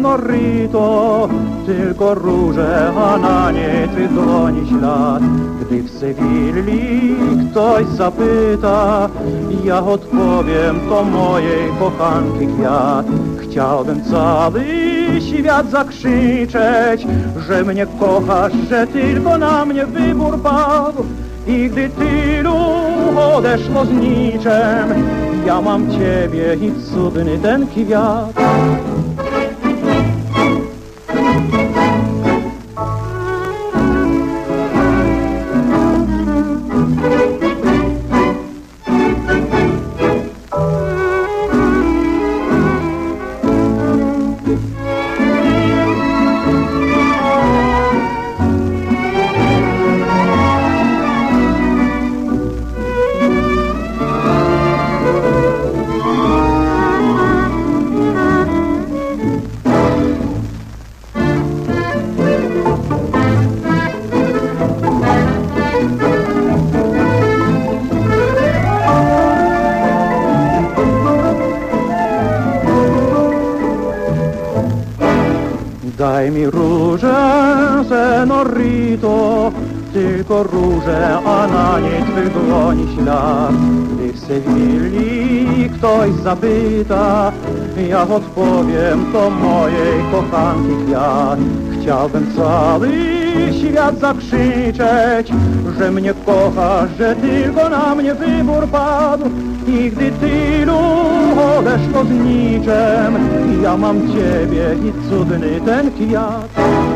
Senorito, tylko róże, a na nie twych dłoni ślad. Gdy w Sewilli ktoś zapyta, ja odpowiem, to mojej kochanki kwiat. Chciałbym cały świat zakrzyczeć, że mnie kochasz, że tylko na mnie wybór padł. I gdy tylu odeszło z niczem, ja mam ciebie i cudny ten kwiat. Daj mi róże, Senorito, tylko róże, a na niej twych dłoni ślad. Gdy w Sewilli ktoś zapyta, ja odpowiem, to mojej kochanki kwiat. Chciałbym cały świat zakrzyczeć, że mnie kochasz, że tylko na mnie wybór padł. I gdy tylu odeszło z niczem, ja mam ciebie i cudny ten kwiat.